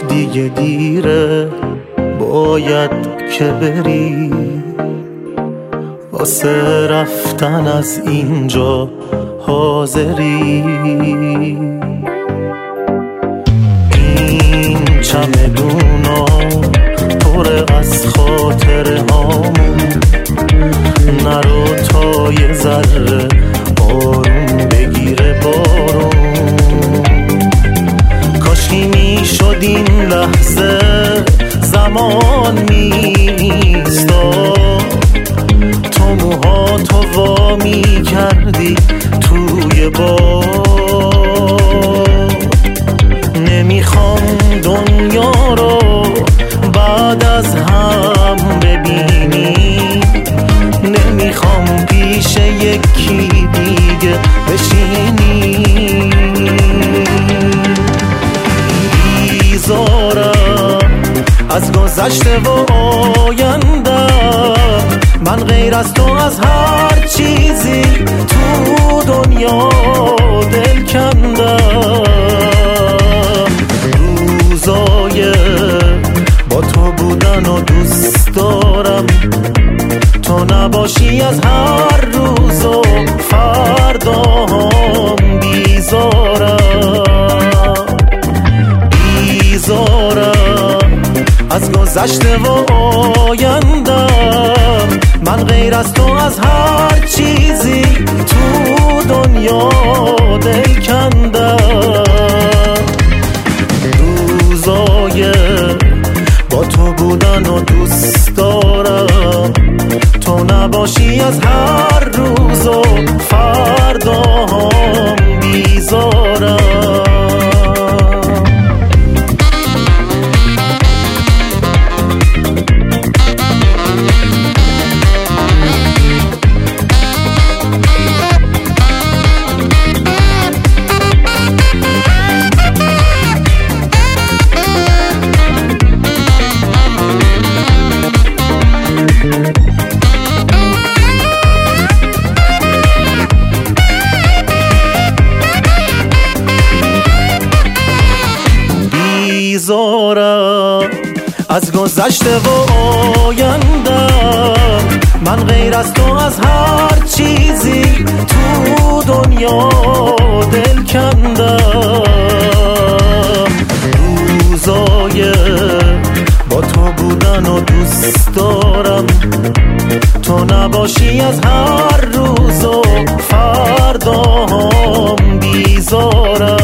دیگه دیره، باید که بری واسه رفتن از اینجا حاضری. این چمدونا پر از خاطره هامون، نرو تا یه ذره آروم بگیره بارون. کاشکی میشد این لحظه زمان میستاد، تو موهاتو وا میکردی توی باد. نمیخوام دنیا رو بعد از هم ببینی، نمیخوام پیش یکی دیگه بشینی. بیزارم از گذشته و آیندم، من غیر از تو از هر چیزی تو دنیا دل کندم. روزای با تو بودن و دوست دارم، تو نباشی از هر روز و فردام بیزارم. بیزارم از گذشته و آیندم، من غیر از تو از هر چیزی تو دنیا دل کندم. روزای با تو بودن و دوست دارم، تو نباشی از هر روز و فردام بیزارم. بیزارم از گذشته و آیندم، من غیر از تو از هر چیزی تو دنیا دل کندم. روزای با تو بودن و دوست دارم، تو نباشی از هر روز و فردام بیزارم.